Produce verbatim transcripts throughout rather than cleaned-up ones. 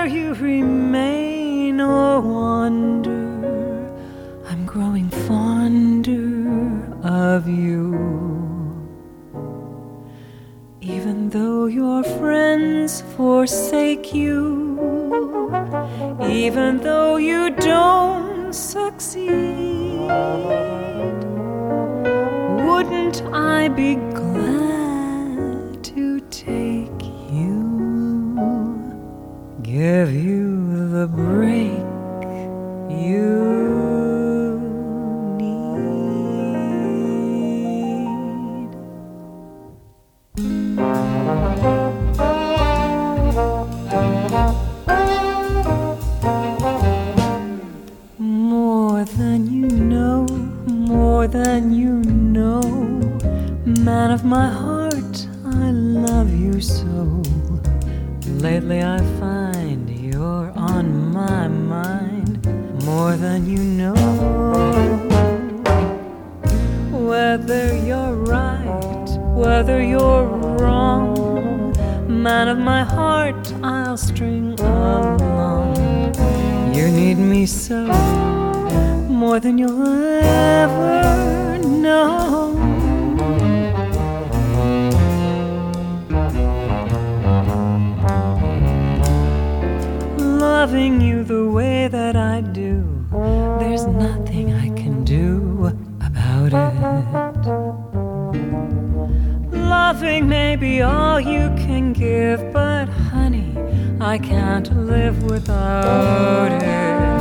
whether you remain or wander, I'm growing fonder of you. Even though your friends forsake you, even though you don't succeed, wouldn't I be glad to take you, give you the break you more than you know, more than you know, man of my heart, I love you so. Lately I find you're on my mind, more than you know. Whether you're right, whether you're wrong, man of my heart, I'll string along. You need me so, more than you'll ever know. Loving you the way that I do, there's nothing I can do about it. Loving may be all you can give, but honey, I can't live without it.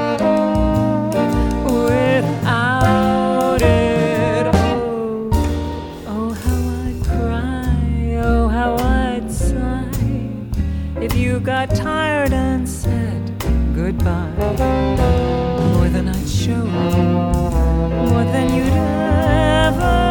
Without it, oh, oh how I'd cry, oh how I'd sigh, if you got tired and said goodbye. More than I'd show, more than you'd ever